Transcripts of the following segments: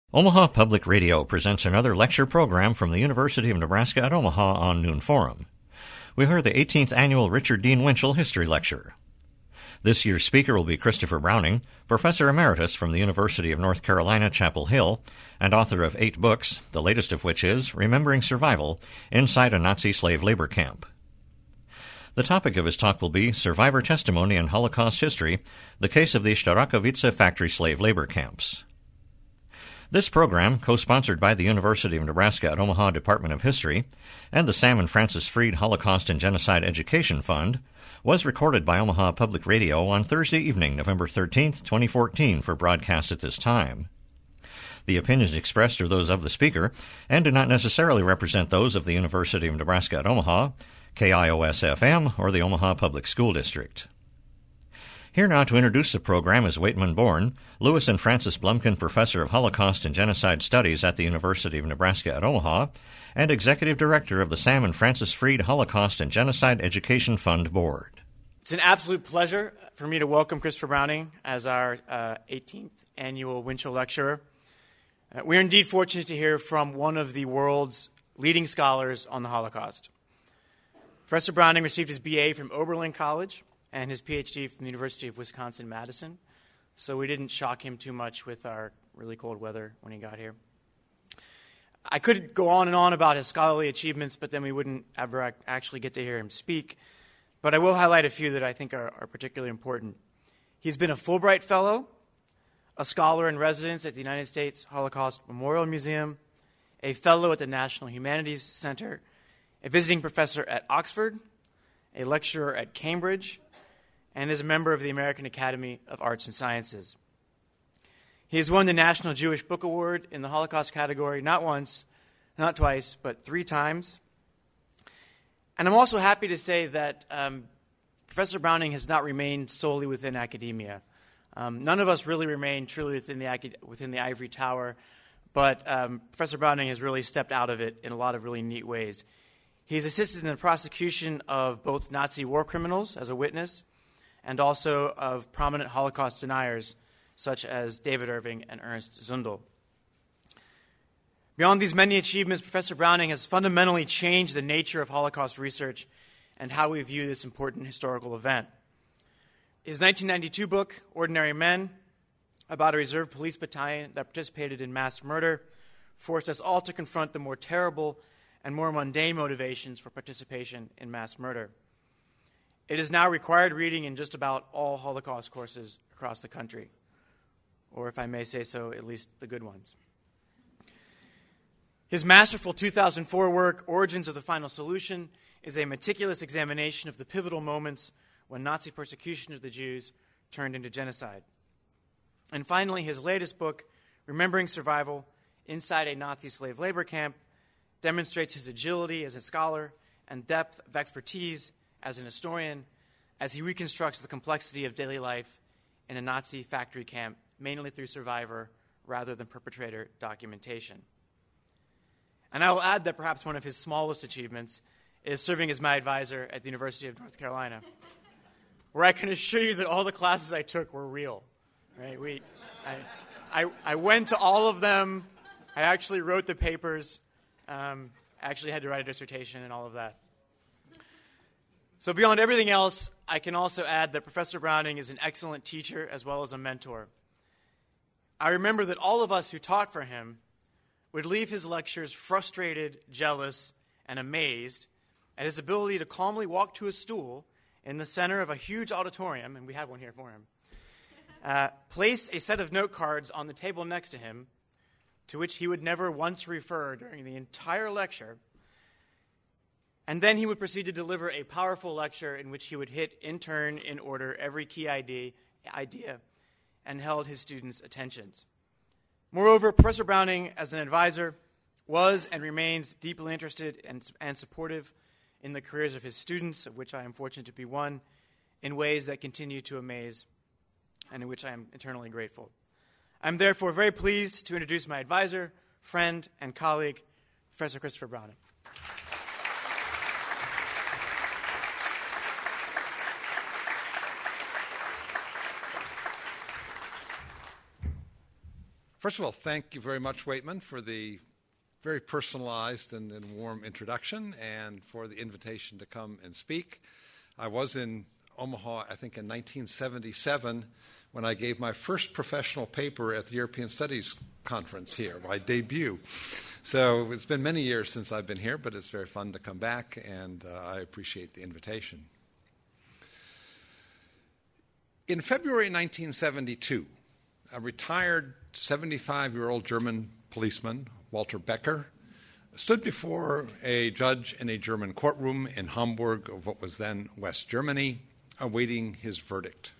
Omaha Public Radio presents another lecture program from the University of Nebraska at Omaha on Noon Forum. We heard the 18th Annual Richard Dean Winchell History Lecture. This year's speaker will be Christopher Browning, Professor Emeritus from the University of North Carolina, Chapel Hill, and author of 8 books, the latest of which is Remembering Survival Inside a Nazi Slave Labor Camp. The topic of his talk will be Survivor Testimony in Holocaust History, the case of the Starakowice factory slave labor camps. This program, co-sponsored by the University of Nebraska at Omaha Department of History and the Sam and Francis Freed Holocaust and Genocide Education Fund, was recorded by Omaha Public Radio on Thursday evening, November 13, 2014, for broadcast at this time. The opinions expressed are those of the speaker and do not necessarily represent those of the University of Nebraska at Omaha, KIOS-FM, or the Omaha Public School District. Here now to introduce the program is Waitman Bourne, Lewis and Francis Blumkin Professor of Holocaust and Genocide Studies at the University of Nebraska at Omaha, and Executive Director of the Sam and Francis Freed Holocaust and Genocide Education Fund Board. It's an absolute pleasure for me to welcome Christopher Browning as our 18th Annual Winchell Lecturer. We're indeed fortunate to hear from one of the world's leading scholars on the Holocaust. Professor Browning received his BA from Oberlin College and his PhD from the University of Wisconsin-Madison, so we didn't shock him too much with our really cold weather when he got here. I could go on and on about his scholarly achievements, but then we wouldn't ever actually get to hear him speak. But I will highlight a few that I think are particularly important. He's been a Fulbright Fellow, a scholar in residence at the United States Holocaust Memorial Museum, a Fellow at the National Humanities Center, a visiting professor at Oxford, a lecturer at Cambridge, and is a member of the American Academy of Arts and Sciences. He has won the National Jewish Book Award in the Holocaust category not once, not twice, but 3 times. And I'm also happy to say that Professor Browning has not remained solely within academia. None of us really remain truly within the ivory tower, but Professor Browning has really stepped out of it in a lot of really neat ways. He's assisted in the prosecution of both Nazi war criminals as a witness and also of prominent Holocaust deniers such as David Irving and Ernst Zundel. Beyond these many achievements, Professor Browning has fundamentally changed the nature of Holocaust research and how we view this important historical event. His 1992 book, Ordinary Men, about a reserve police battalion that participated in mass murder, forced us all to confront the more terrible and more mundane motivations for participation in mass murder. It is now required reading in just about all Holocaust courses across the country, or if I may say so, at least the good ones. His masterful 2004 work, Origins of the Final Solution, is a meticulous examination of the pivotal moments when Nazi persecution of the Jews turned into genocide. And finally, his latest book, Remembering Survival Inside a Nazi Slave Labor Camp, demonstrates his agility as a scholar and depth of expertise as an historian as he reconstructs the complexity of daily life in a Nazi factory camp, mainly through survivor rather than perpetrator documentation. And I will add that perhaps one of his smallest achievements is serving as my advisor at the University of North Carolina, where I can assure you that all the classes I took were real. Right? I went to all of them. I actually wrote the papers. I actually had to write a dissertation and all of that. So beyond everything else, I can also add that Professor Browning is an excellent teacher as well as a mentor. I remember that all of us who taught for him would leave his lectures frustrated, jealous, and amazed at his ability to calmly walk to a stool in the center of a huge auditorium, and we have one here for him, place a set of note cards on the table next to him, to which he would never once refer during the entire lecture, and then he would proceed to deliver a powerful lecture in which he would hit in turn, in order, every key idea and held his students' attentions. Moreover, Professor Browning, as an advisor, was and remains deeply interested and supportive in the careers of his students, of which I am fortunate to be one, in ways that continue to amaze and in which I am eternally grateful. I'm therefore very pleased to introduce my advisor, friend, and colleague, Professor Christopher Browning. First of all, thank you very much, Waitman, for the very personalized and warm introduction and for the invitation to come and speak. I was in Omaha, I think, in 1977 when I gave my first professional paper at the European Studies Conference here, my debut. So it's been many years since I've been here, but it's very fun to come back, and I appreciate the invitation. In February 1972, a retired 75-year-old German policeman, Walter Becker, stood before a judge in a German courtroom in Hamburg of what was then West Germany, awaiting his verdict.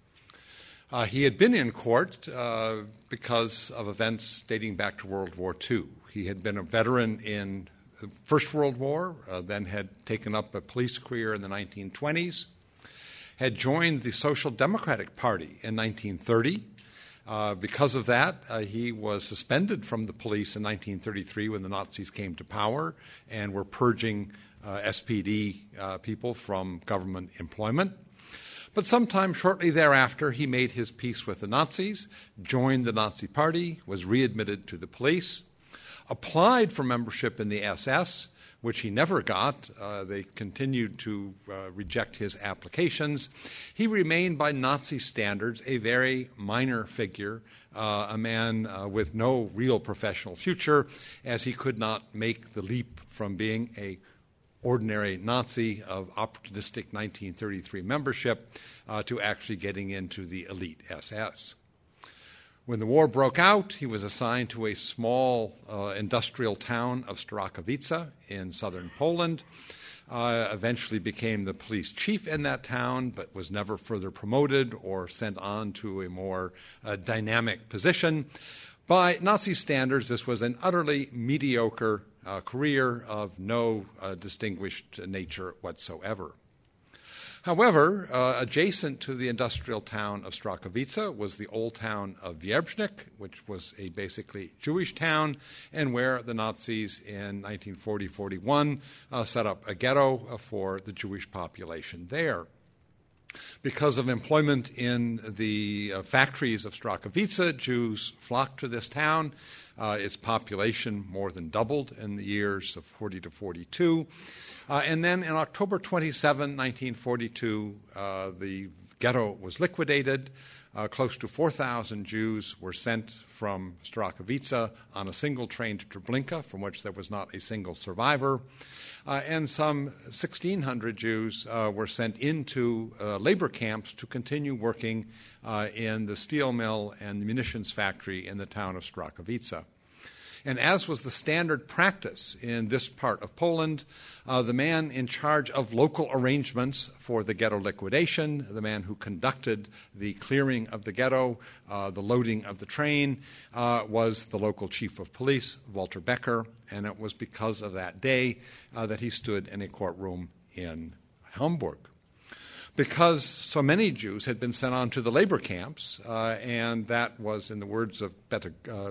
He had been in court because of events dating back to World War II. He had been a veteran in the First World War, then had taken up a police career in the 1920s, had joined the Social Democratic Party in 1930. Because of that, he was suspended from the police in 1933 when the Nazis came to power and were purging SPD people from government employment. But sometime shortly thereafter, he made his peace with the Nazis, joined the Nazi Party, was readmitted to the police, applied for membership in the SS, which he never got. They continued to reject his applications. He remained, by Nazi standards, a very minor figure, a man with no real professional future, as he could not make the leap from being a ordinary Nazi of opportunistic 1933 membership to actually getting into the elite SS. When the war broke out, he was assigned to a small industrial town of Starachowice in southern Poland, eventually became the police chief in that town, but was never further promoted or sent on to a more dynamic position. By Nazi standards, this was an utterly mediocre career of no distinguished nature whatsoever. However, adjacent to the industrial town of Starachowice was the old town of Wierbnik, which was a basically Jewish town, and where the Nazis in 1940-41 set up a ghetto for the Jewish population there. Because of employment in the factories of Starachowice, Jews flocked to this town. Its population more than doubled in the years of 40 to 42. And then in October 27, 1942, the ghetto was liquidated. Close to 4,000 Jews were sent from Starachowice on a single train to Treblinka, from which there was not a single survivor. And some 1,600 Jews were sent into labor camps to continue working in the steel mill and the munitions factory in the town of Starachowice. And as was the standard practice in this part of Poland, the man in charge of local arrangements for the ghetto liquidation, the man who conducted the clearing of the ghetto, the loading of the train, was the local chief of police, Walter Becker, and it was because of that day that he stood in a courtroom in Hamburg. Because so many Jews had been sent on to the labor camps, and that was, in the words of Bella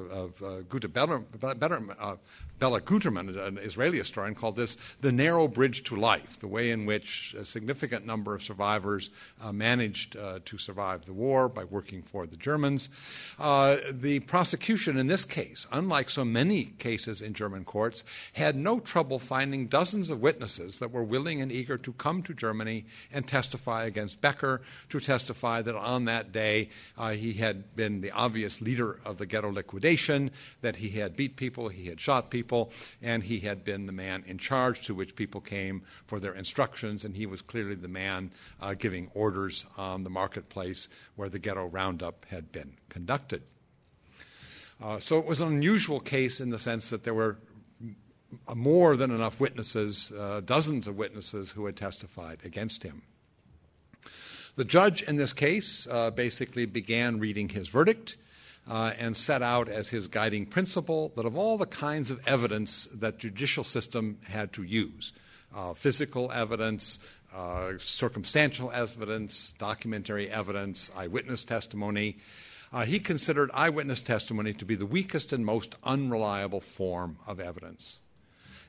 Guterman, an Israeli historian, called this the narrow bridge to life, the way in which a significant number of survivors managed to survive the war by working for the Germans. The prosecution in this case, unlike so many cases in German courts, had no trouble finding dozens of witnesses that were willing and eager to come to Germany and testify against Becker, to testify that on that day he had been the obvious leader of the ghetto liquidation, that he had beat people, he had shot people, and he had been the man in charge to which people came for their instructions, and he was clearly the man giving orders on the marketplace where the ghetto roundup had been conducted. So it was an unusual case in the sense that there were more than enough witnesses, dozens of witnesses who had testified against him. The judge in this case basically began reading his verdict and set out as his guiding principle that of all the kinds of evidence that the judicial system had to use, physical evidence, circumstantial evidence, documentary evidence, eyewitness testimony, he considered eyewitness testimony to be the weakest and most unreliable form of evidence.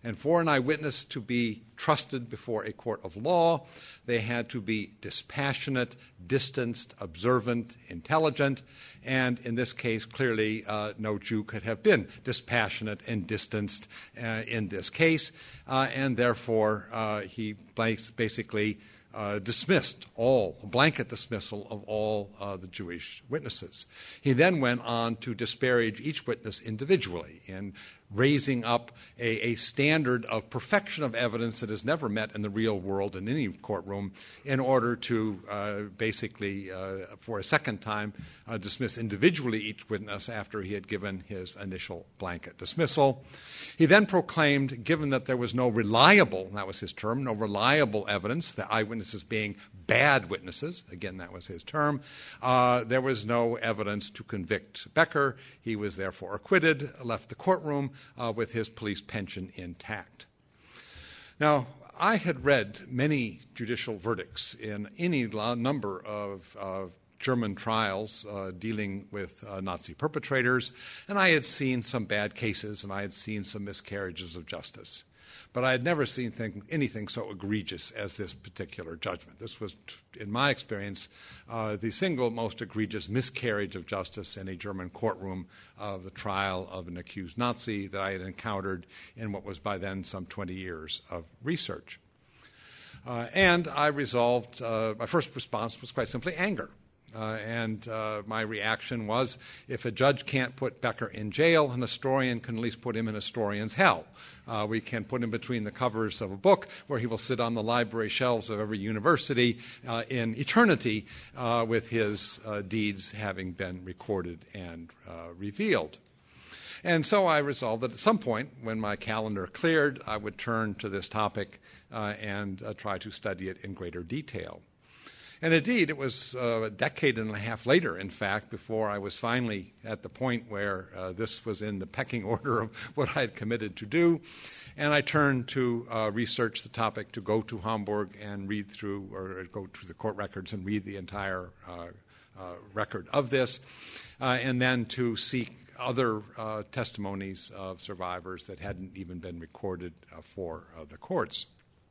And for an eyewitness to be trusted before a court of law, they had to be dispassionate, distanced, observant, intelligent, and in this case, clearly no Jew could have been dispassionate and distanced in this case, and therefore he basically dismissed blanket dismissal of all the Jewish witnesses. He then went on to disparage each witness individually in raising up a standard of perfection of evidence that is never met in the real world in any courtroom in order to basically, for a second time, dismiss individually each witness after he had given his initial blanket dismissal. He then proclaimed, given that there was no reliable, that was his term, no reliable evidence, the eyewitnesses being bad witnesses, again, that was his term, there was no evidence to convict Becker. He was therefore acquitted, left the courtroom with his police pension intact. Now, I had read many judicial verdicts in any number of German trials dealing with Nazi perpetrators, and I had seen some bad cases and I had seen some miscarriages of justice. But I had never seen anything so egregious as this particular judgment. This was, in my experience, the single most egregious miscarriage of justice in a German courtroom of the trial of an accused Nazi that I had encountered in what was by then some 20 years of research. And I resolved, my first response was quite simply anger. And my reaction was, if a judge can't put Becker in jail, an historian can at least put him in historian's hell. We can put him between the covers of a book where he will sit on the library shelves of every university in eternity with his deeds having been recorded and revealed. And so I resolved that at some point, when my calendar cleared, I would turn to this topic and try to study it in greater detail. And indeed, it was a decade and a half later, in fact, before I was finally at the point where this was in the pecking order of what I had committed to do. And I turned to research the topic, to go to Hamburg and read through, or go to the court records and read the entire record of this, and then to seek other testimonies of survivors that hadn't even been recorded for the courts.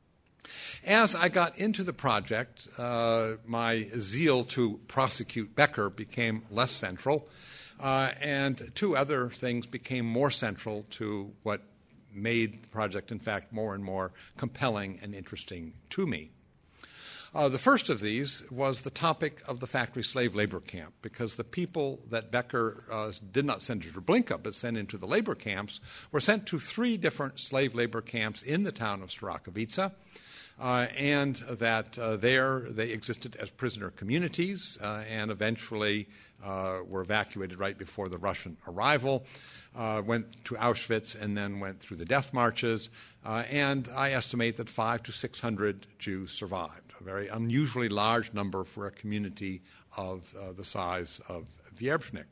As I got into the project, my zeal to prosecute Becker became less central, and two other things became more central to what made the project, in fact, more and more compelling and interesting to me. The first of these was the topic of the factory slave labor camp, because the people that Becker did not send to Treblinka but sent into the labor camps were sent to 3 different slave labor camps in the town of Sarakovica. And that there they existed as prisoner communities and eventually were evacuated right before the Russian arrival, went to Auschwitz and then went through the death marches. And I estimate that 500 to 600 Jews survived, a very unusually large number for a community of the size of Wierbschnick.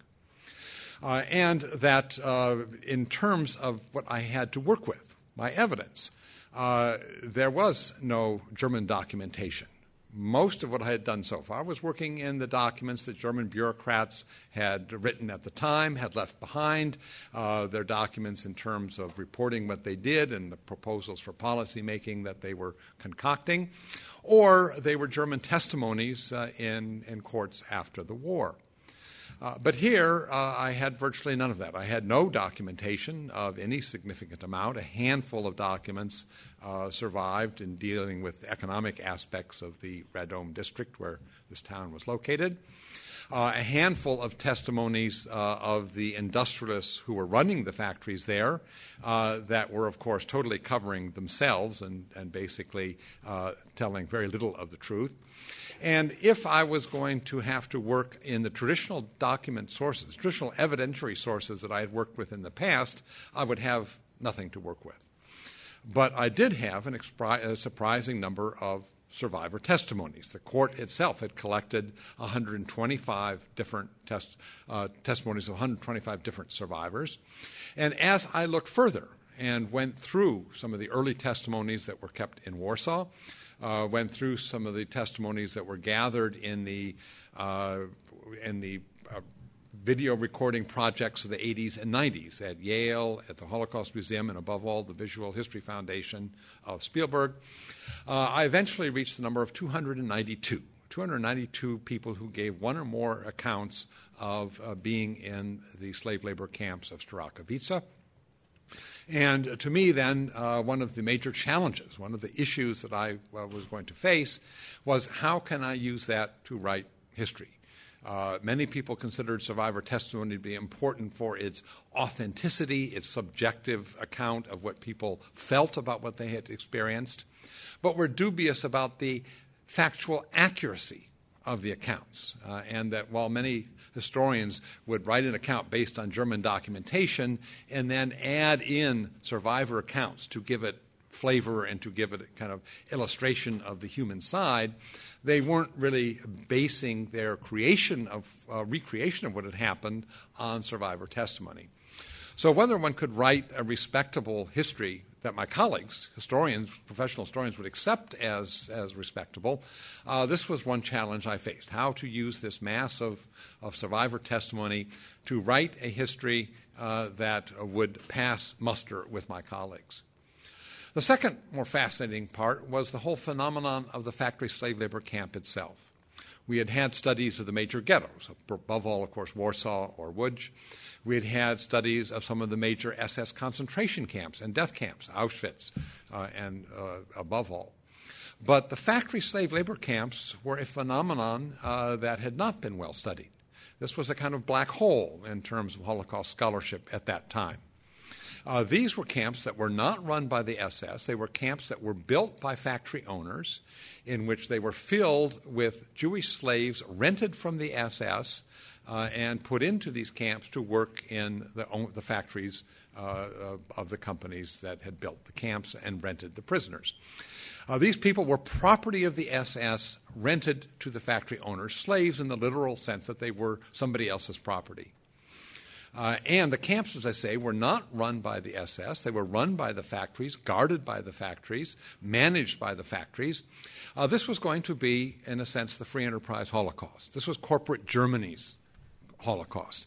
And that in terms of what I had to work with, my evidence, there was no German documentation. Most of what I had done so far was working in the documents that German bureaucrats had written at the time, had left behind, their documents in terms of reporting what they did and the proposals for policy making that they were concocting, or they were German testimonies in courts after the war. But here, I had virtually none of that. I had no documentation of any significant amount. A handful of documents survived in dealing with economic aspects of the Radom district where this town was located. A handful of testimonies of the industrialists who were running the factories there that were, of course, totally covering themselves and basically telling very little of the truth. And if I was going to have to work in the traditional document sources, traditional evidentiary sources that I had worked with in the past, I would have nothing to work with. But I did have a surprising number of survivor testimonies. The court itself had collected 125 different testimonies of 125 different survivors. And as I looked further and went through some of the early testimonies that were kept in Warsaw, went through some of the testimonies that were gathered in the video recording projects of the 80s and 90s at Yale, at the Holocaust Museum, and above all, the Visual History Foundation of Spielberg. I eventually reached the number of 292 people who gave one or more accounts of being in the slave labor camps of Strachowitza. And to me, then, one of the major challenges, one of the issues that I was going to face was how can I use that to write history? Many people considered survivor testimony to be important for its authenticity, its subjective account of what people felt about what they had experienced, but were dubious about the factual accuracy of the accounts, and that while many historians would write an account based on German documentation and then add in survivor accounts to give it flavor and to give it a kind of illustration of the human side, they weren't really basing their recreation of what had happened on survivor testimony. So whether one could write a respectable history that my colleagues, historians, professional historians, would accept as respectable, this was one challenge I faced, how to use this mass of survivor testimony to write a history that would pass muster with my colleagues. The second more fascinating part was the whole phenomenon of the factory slave labor camp itself. We had had studies of the major ghettos, above all, of course, Warsaw or Łódź. We had had studies of some of the major SS concentration camps and death camps, Auschwitz, and above all. But the factory slave labor camps were a phenomenon that had not been well studied. This was a kind of black hole in terms of Holocaust scholarship at that time. These were camps that were not run by the SS. They were camps that were built by factory owners in which they were filled with Jewish slaves rented from the SS and put into these camps to work in the factories of the companies that had built the camps and rented the prisoners. These people were property of the SS, rented to the factory owners, slaves in the literal sense that they were somebody else's property. And the camps, as I say, were not run by the SS. They were run by the factories, guarded by the factories, managed by the factories. This was going to be, in a sense, the free enterprise Holocaust. This was corporate Germany's Holocaust.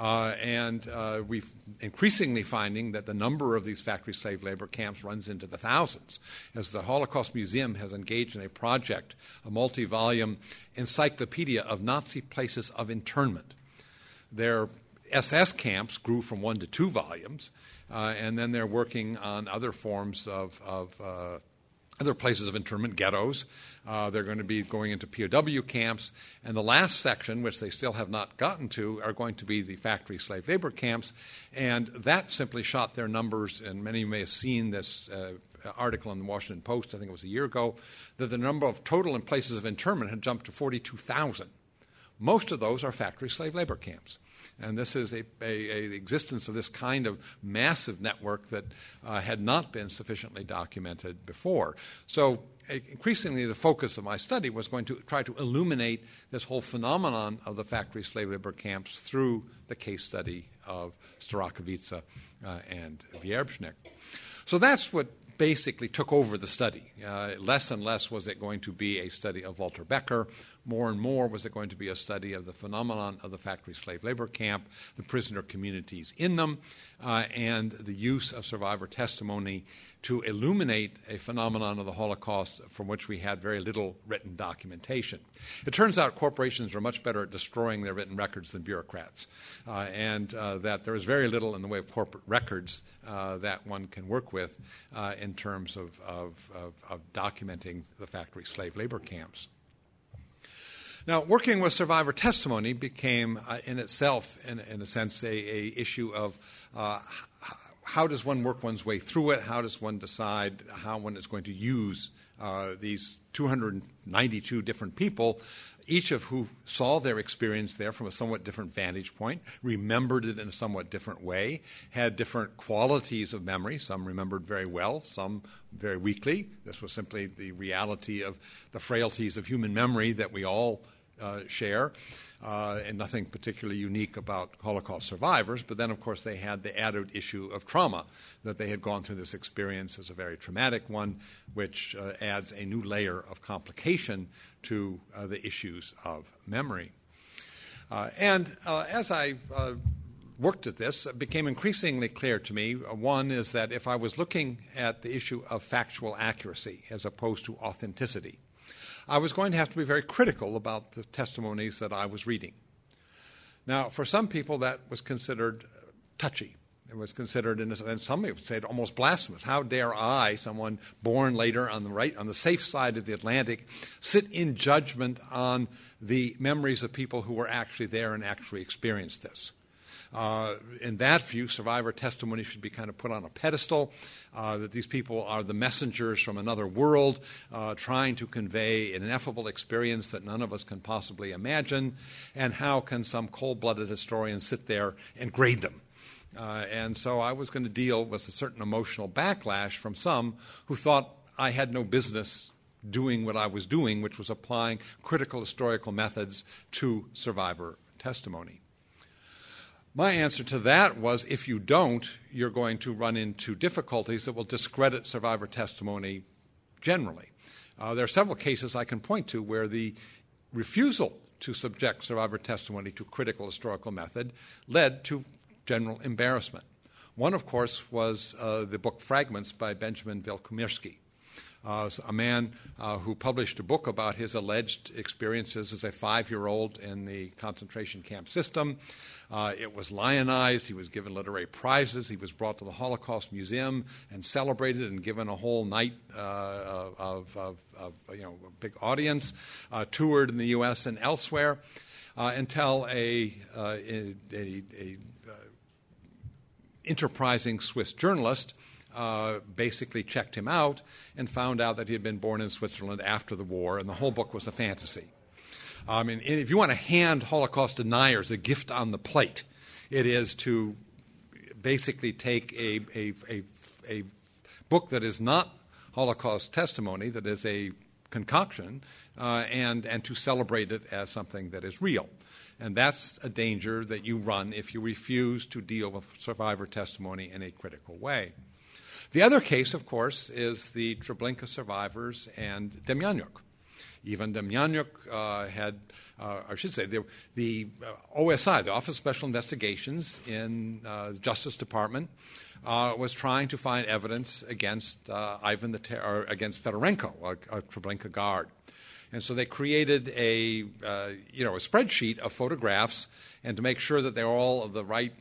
And we're increasingly finding that the number of these factory slave labor camps runs into the thousands, as the Holocaust Museum has engaged in a project, a multi-volume encyclopedia of Nazi places of internment. Their SS camps grew from 1 to 2 volumes, and then they're working on other forms of other places of internment, ghettos. They're going to be going into POW camps. And the last section, which they still have not gotten to, are going to be the factory slave labor camps. And that simply shot their numbers, and many may have seen this article in the Washington Post, I think it was a year ago, that the number of total in places of internment had jumped to 42,000. Most of those are factory slave labor camps. And this is the existence of this kind of massive network that had not been sufficiently documented before. So increasingly the focus of my study was going to try to illuminate this whole phenomenon of the factory slave labor camps through the case study of Strachowitza and Wierbsznik. So that's what basically took over the study. Less and less was it going to be a study of Walter Becker. More and more was it going to be a study of the phenomenon of the factory slave labor camp, the prisoner communities in them, and the use of survivor testimony to illuminate a phenomenon of the Holocaust from which we had very little written documentation. It turns out corporations are much better at destroying their written records than bureaucrats, and that there is very little in the way of corporate records that one can work with in terms of documenting the factory slave labor camps. Now, working with survivor testimony became, in itself, in a sense, a issue of how does one work one's way through it? How does one decide how one is going to use these 292 different people, each of who saw their experience there from a somewhat different vantage point, remembered it in a somewhat different way, had different qualities of memory. Some remembered very well, some very weakly. This was simply the reality of the frailties of human memory that we all share, and nothing particularly unique about Holocaust survivors. But then, of course, they had the added issue of trauma, that they had gone through this experience as a very traumatic one, which adds a new layer of complication to the issues of memory. As I worked at this, it became increasingly clear to me, one is that if I was looking at the issue of factual accuracy as opposed to authenticity, I was going to have to be very critical about the testimonies that I was reading. Now, for some people, that was considered touchy. It was considered, and some people said, almost blasphemous. How dare I, someone born later on the safe side of the Atlantic, sit in judgment on the memories of people who were actually there and actually experienced this? In that view, survivor testimony should be kind of put on a pedestal, that these people are the messengers from another world, trying to convey an ineffable experience that none of us can possibly imagine, and how can some cold-blooded historian sit there and grade them? And so I was going to deal with a certain emotional backlash from some who thought I had no business doing what I was doing, which was applying critical historical methods to survivor testimony. My answer to that was, if you don't, you're going to run into difficulties that will discredit survivor testimony generally. There are several cases I can point to where the refusal to subject survivor testimony to critical historical method led to general embarrassment. One, of course, was the book Fragments by Benjamin Wielkomirski, a man who published a book about his alleged experiences as a 5-year-old in the concentration camp system. It was lionized. He was given literary prizes. He was brought to the Holocaust Museum and celebrated and given a whole night of a big audience, toured in the U.S. and elsewhere, until a enterprising Swiss journalist basically checked him out and found out that he had been born in Switzerland after the war, and the whole book was a fantasy. If you want to hand Holocaust deniers a gift on the plate, it is to basically take a book that is not Holocaust testimony, that is a concoction, and to celebrate it as something that is real. And that's a danger that you run if you refuse to deal with survivor testimony in a critical way. The other case, of course, is the Treblinka survivors and Demjanjuk. Ivan Demjanjuk had, I should say, the OSI, the Office of Special Investigations in the Justice Department, was trying to find evidence against against Fedorenko, a Treblinka guard. And so they created a spreadsheet of photographs, and to make sure that they were all of the right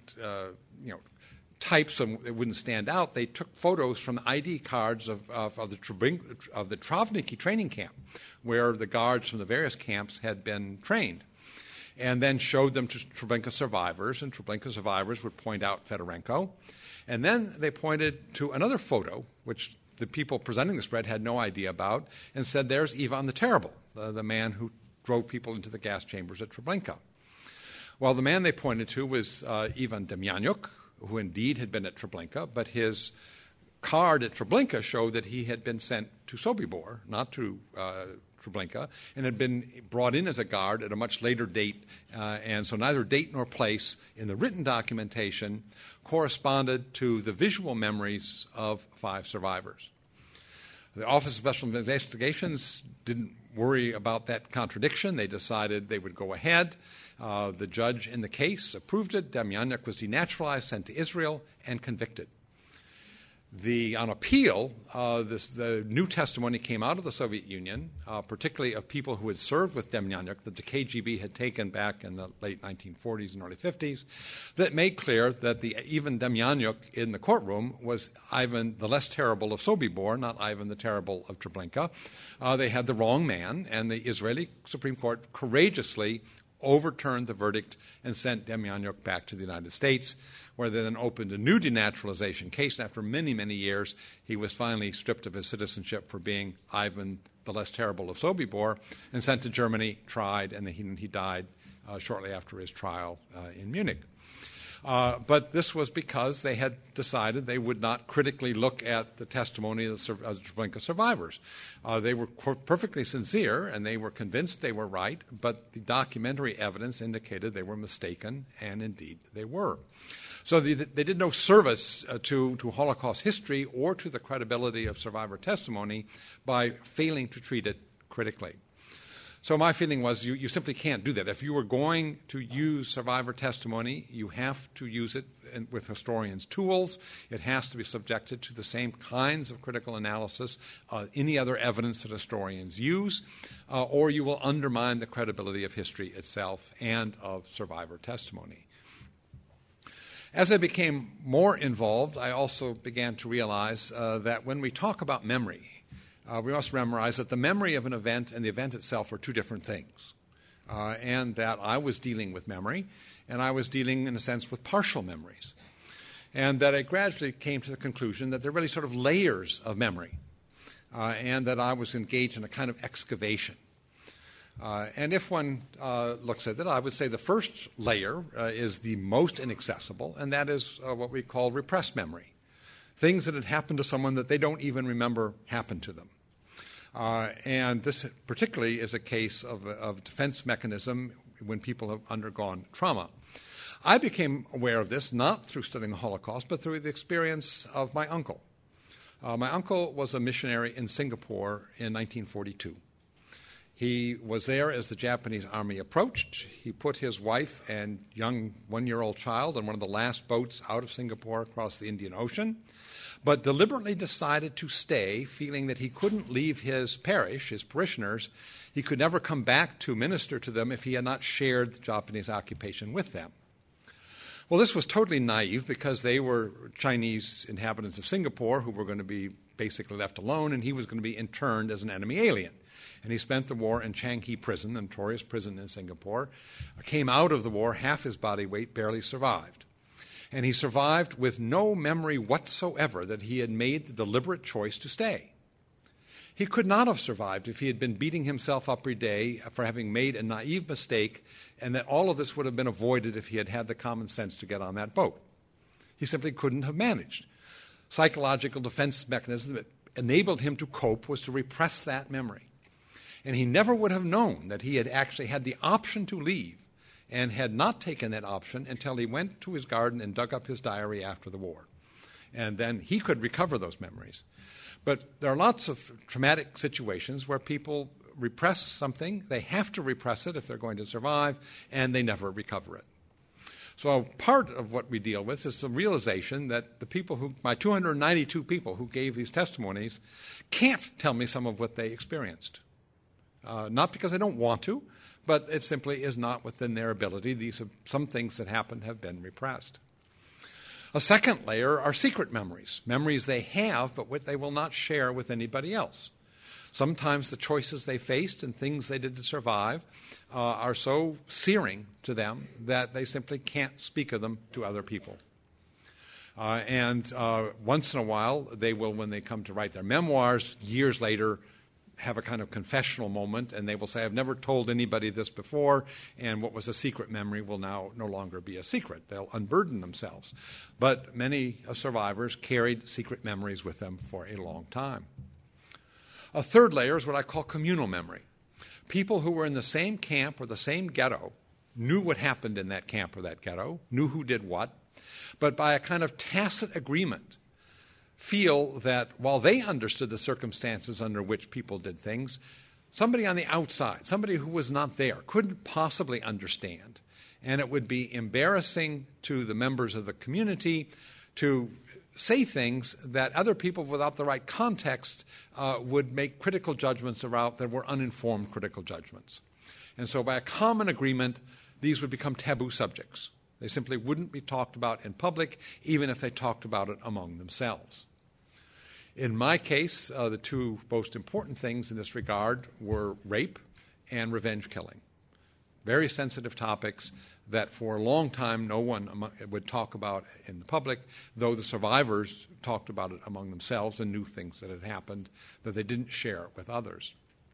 types so it wouldn't stand out, they took photos from the ID cards of the Travniki training camp, where the guards from the various camps had been trained, and then showed them to Treblinka survivors, and Treblinka survivors would point out Fedorenko. And then they pointed to another photo, which the people presenting the spread had no idea about, and said, there's Ivan the Terrible, the man who drove people into the gas chambers at Treblinka. Well, the man they pointed to was Ivan Demjanjuk, who indeed had been at Treblinka, but his card at Treblinka showed that he had been sent to Sobibor, not to Treblinka, and had been brought in as a guard at a much later date, and so neither date nor place in the written documentation corresponded to the visual memories of 5 survivors. The Office of Special Investigations didn't worry about that contradiction. They decided they would go ahead. The judge in the case approved it. Demjanjuk was denaturalized, sent to Israel, and convicted. On appeal, the new testimony came out of the Soviet Union, particularly of people who had served with Demjanjuk, that the KGB had taken back in the late 1940s and early 50s, that made clear that Ivan Demjanjuk in the courtroom was Ivan the less terrible of Sobibor, not Ivan the terrible of Treblinka. They had the wrong man, and the Israeli Supreme Court courageously overturned the verdict and sent Demjanjuk back to the United States, where they then opened a new denaturalization case. And after many, many years, he was finally stripped of his citizenship for being Ivan the less terrible of Sobibor and sent to Germany, tried, and he died shortly after his trial in Munich. But this was because they had decided they would not critically look at the testimony of the Treblinka survivors. They were perfectly sincere, and they were convinced they were right, but the documentary evidence indicated they were mistaken, and indeed they were. So they did no service to Holocaust history or to the credibility of survivor testimony by failing to treat it critically. So my feeling was you simply can't do that. If you were going to use survivor testimony, you have to use it with historians' tools. It has to be subjected to the same kinds of critical analysis, any other evidence that historians use, or you will undermine the credibility of history itself and of survivor testimony. As I became more involved, I also began to realize that when we talk about memory, we must memorize that the memory of an event and the event itself are two different things, and that I was dealing with memory, and I was dealing, in a sense, with partial memories, and that I gradually came to the conclusion that there are really sort of layers of memory, and that I was engaged in a kind of excavation. And if one looks at it, I would say the first layer is the most inaccessible, and that is what we call repressed memory, things that had happened to someone that they don't even remember happened to them. And this particularly is a case of defense mechanism when people have undergone trauma. I became aware of this not through studying the Holocaust, but through the experience of my uncle. My uncle was a missionary in Singapore in 1942. He was there as the Japanese army approached. He put his wife and young one-year-old child on one of the last boats out of Singapore across the Indian Ocean, but deliberately decided to stay, feeling that he couldn't leave his parish, his parishioners. He could never come back to minister to them if he had not shared the Japanese occupation with them. Well, this was totally naive because they were Chinese inhabitants of Singapore who were going to be basically left alone, and he was going to be interned as an enemy alien. And he spent the war in Changi Prison, the notorious prison in Singapore. Came out of the war, half his body weight, barely survived. And he survived with no memory whatsoever that he had made the deliberate choice to stay. He could not have survived if he had been beating himself up every day for having made a naive mistake, and that all of this would have been avoided if he had had the common sense to get on that boat. He simply couldn't have managed. Psychological defense mechanism that enabled him to cope was to repress that memory. And he never would have known that he had actually had the option to leave and had not taken that option until he went to his garden and dug up his diary after the war. And then he could recover those memories. But there are lots of traumatic situations where people repress something. They have to repress it if they're going to survive, and they never recover it. So part of what we deal with is the realization that the people my 292 people who gave these testimonies can't tell me some of what they experienced. Not because they don't want to, but it simply is not within their ability. Some things that happened have been repressed. A second layer are secret memories, memories they have, but what they will not share with anybody else. Sometimes the choices they faced and things they did to survive are so searing to them that they simply can't speak of them to other people. And once in a while, they will, when they come to write their memoirs, years later, have a kind of confessional moment, and they will say, I've never told anybody this before, and what was a secret memory will now no longer be a secret. They'll unburden themselves. But many survivors carried secret memories with them for a long time. A third layer is what I call communal memory. People who were in the same camp or the same ghetto knew what happened in that camp or that ghetto, knew who did what, but by a kind of tacit agreement, feel that while they understood the circumstances under which people did things, somebody on the outside, somebody who was not there, couldn't possibly understand. And it would be embarrassing to the members of the community to say things that other people without the right context would make critical judgments about that were uninformed critical judgments. And so by a common agreement, these would become taboo subjects. They simply wouldn't be talked about in public, even if they talked about it among themselves. In my case, the two most important things in this regard were rape and revenge killing. Very sensitive topics that for a long time no one would talk about in the public, though the survivors talked about it among themselves and knew things that had happened that they didn't share with others.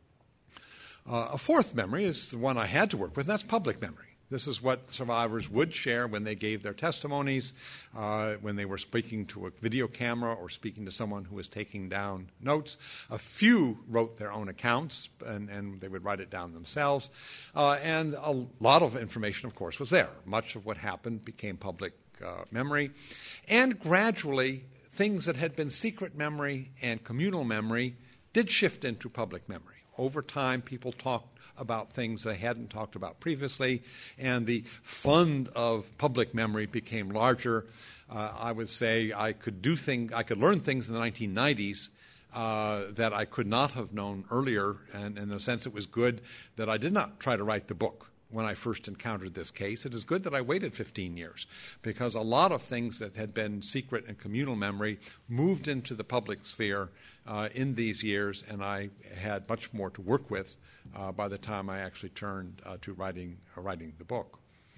A fourth memory is the one I had to work with, and that's public memory. This is what survivors would share when they gave their testimonies, when they were speaking to a video camera or speaking to someone who was taking down notes. A few wrote their own accounts, and they would write it down themselves. And a lot of information, of course, was there. Much of what happened became public memory. And gradually, things that had been secret memory and communal memory did shift into public memory. Over time, people talked about things they hadn't talked about previously, and the fund of public memory became larger. I would say I could learn things in the 1990s that I could not have known earlier, and in the sense it was good that I did not try to write the book when I first encountered this case. It is good that I waited 15 years, because a lot of things that had been secret and communal memory moved into the public sphere in these years, and I had much more to work with by the time I actually turned to writing the book.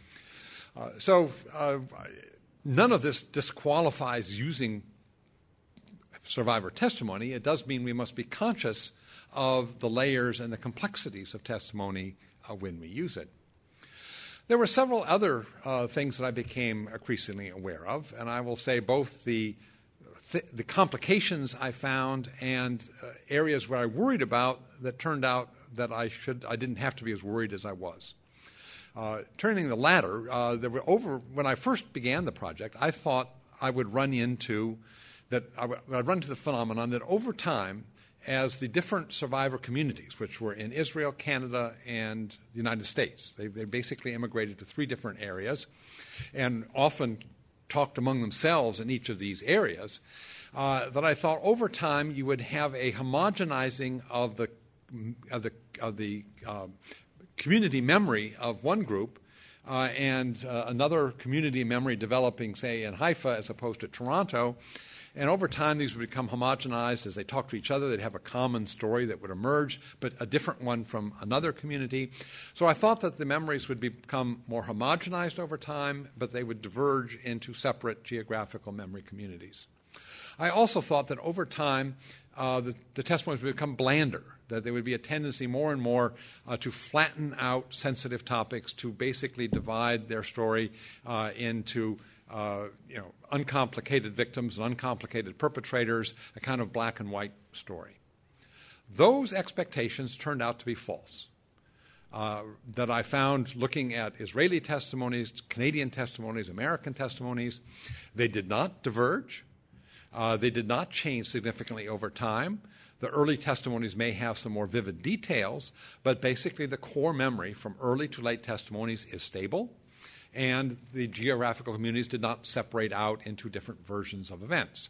So none of this disqualifies using survivor testimony. It does mean we must be conscious of the layers and the complexities of testimony when we use it. There were several other things that I became increasingly aware of, and I will say both the complications I found and areas where I worried about that turned out that I didn't have to be as worried as I was. Turning the latter, when I first began the project, I thought I would run into the phenomenon that over time, as the different survivor communities, which were in Israel, Canada, and the United States, they basically immigrated to 3 different areas and often talked among themselves in each of these areas, that I thought over time you would have a homogenizing of the community memory of one group and another community memory developing, say, in Haifa as opposed to Toronto. And over time, these would become homogenized as they talked to each other. They'd have a common story that would emerge, but a different one from another community. So I thought that the memories would become more homogenized over time, but they would diverge into separate geographical memory communities. I also thought that over time, the testimonies would become blander, that there would be a tendency more and more to flatten out sensitive topics, to basically divide their story into uncomplicated victims and uncomplicated perpetrators, a kind of black and white story. Those expectations turned out to be false. That I found looking at Israeli testimonies, Canadian testimonies, American testimonies, they did not diverge. They did not change significantly over time. The early testimonies may have some more vivid details, but basically the core memory from early to late testimonies is stable, and the geographical communities did not separate out into different versions of events,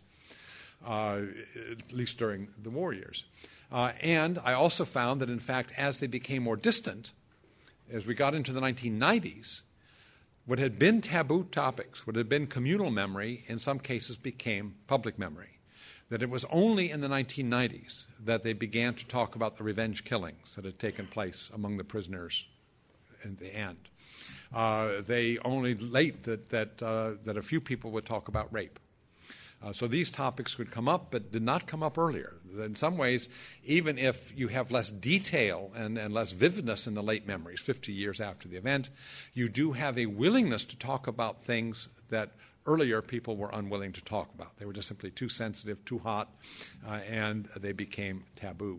at least during the war years. And I also found that, in fact, as they became more distant, as we got into the 1990s, what had been taboo topics, what had been communal memory, in some cases became public memory. That it was only in the 1990s that they began to talk about the revenge killings that had taken place among the prisoners in the end. They only late that a few people would talk about rape. So these topics would come up, but did not come up earlier. In some ways, even if you have less detail and less vividness in the late memories, 50 years after the event, you do have a willingness to talk about things that earlier people were unwilling to talk about. They were just simply too sensitive, too hot, and they became taboo.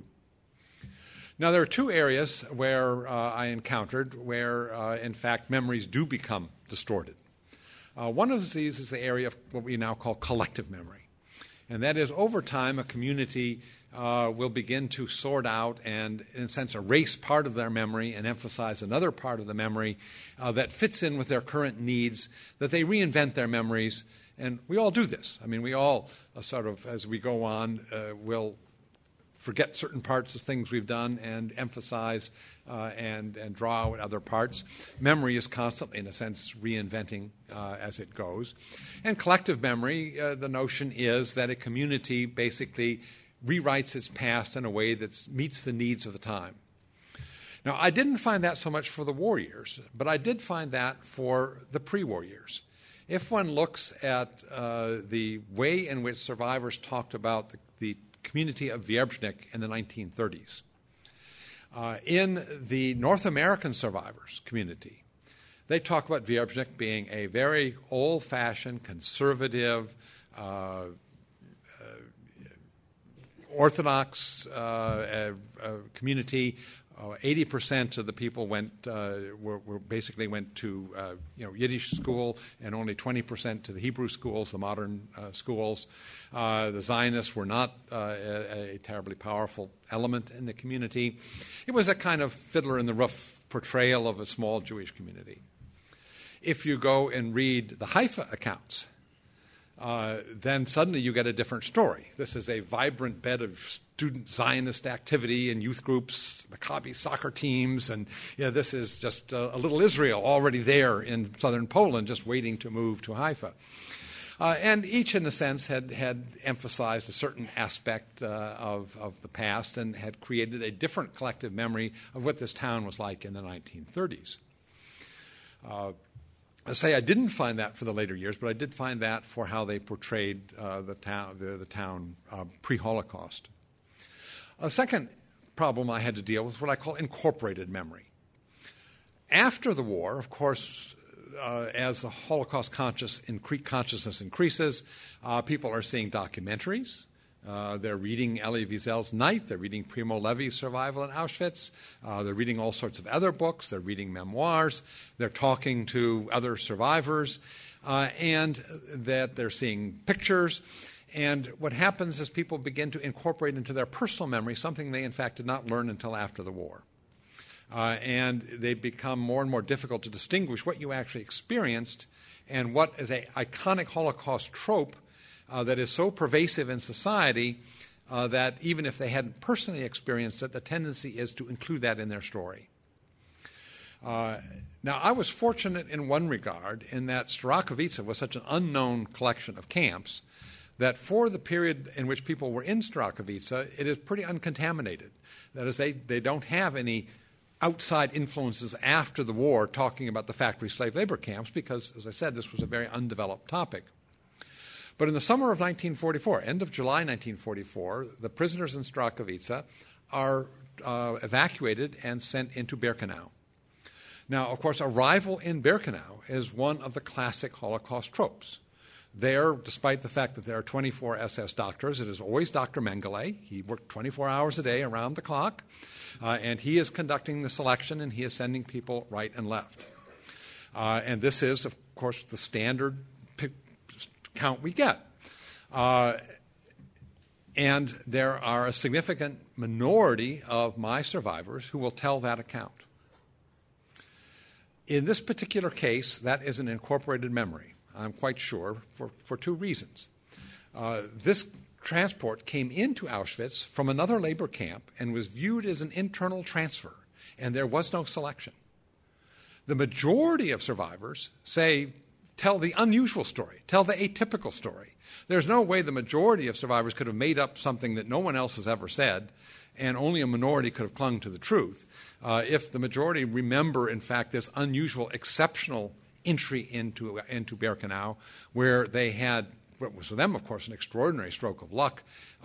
Now, there are 2 areas where I encountered where, in fact, memories do become distorted. One of these is the area of what we now call collective memory. And that is, over time, a community will begin to sort out and, in a sense, erase part of their memory and emphasize another part of the memory that fits in with their current needs, that they reinvent their memories. And we all do this. I mean, we all sort of, as we go on, will forget certain parts of things we've done and emphasize and draw out other parts. Memory is constantly, in a sense, reinventing as it goes. And collective memory, the notion is that a community basically rewrites its past in a way that meets the needs of the time. Now, I didn't find that so much for the war years, but I did find that for the pre-war years. If one looks at the way in which survivors talked about the community of Wierbźnik in the 1930s. In the North American survivors community, they talk about Wierbźnik being a very old-fashioned, conservative, Orthodox community 80% of the people basically went to Yiddish school, and only 20% to the Hebrew schools, the modern schools. The Zionists were not a terribly powerful element in the community. It was a kind of fiddler in the roof portrayal of a small Jewish community. If you go and read the Haifa accounts, then suddenly you get a different story. This is a vibrant bed of student Zionist activity and youth groups, Maccabi soccer teams, and this is just a little Israel already there in southern Poland, just waiting to move to Haifa. And each, in a sense, had emphasized a certain aspect of the past and had created a different collective memory of what this town was like in the 1930s. I say I didn't find that for the later years, but I did find that for how they portrayed the town pre-Holocaust. A second problem I had to deal with was what I call incorporated memory. After the war, of course, as the Holocaust consciousness increases, people are seeing documentaries. They're reading Elie Wiesel's Night. They're reading Primo Levi's Survival in Auschwitz. They're reading all sorts of other books. They're reading memoirs. They're talking to other survivors, and that they're seeing pictures. And what happens is people begin to incorporate into their personal memory something they, in fact, did not learn until after the war. And they become more and more difficult to distinguish what you actually experienced and what is an iconic Holocaust trope that is so pervasive in society that even if they hadn't personally experienced it, the tendency is to include that in their story. Now, I was fortunate in one regard in that Strakowice was such an unknown collection of camps that for the period in which people were in Strakowice, it is pretty uncontaminated. That is, they don't have any outside influences after the war talking about the factory slave labor camps because, as I said, this was a very undeveloped topic. But in the summer of 1944, end of July 1944, the prisoners in Strakowice are evacuated and sent into Birkenau. Now, of course, arrival in Birkenau is one of the classic Holocaust tropes. There, despite the fact that there are 24 SS doctors, it is always Dr. Mengele. He worked 24 hours a day around the clock, and he is conducting the selection, and he is sending people right and left. And this is, of course, the standard count we get. And there are a significant minority of my survivors who will tell that account. In this particular case, that is an incorporated memory, I'm quite sure, for two reasons. This transport came into Auschwitz from another labor camp and was viewed as an internal transfer, and there was no selection. The majority of survivors tell the unusual story, tell the atypical story. There's no way the majority of survivors could have made up something that no one else has ever said, and only a minority could have clung to the truth. If the majority remember, in fact, this unusual, exceptional entry into Birkenau, where they had what was for them, of course, an extraordinary stroke of luck.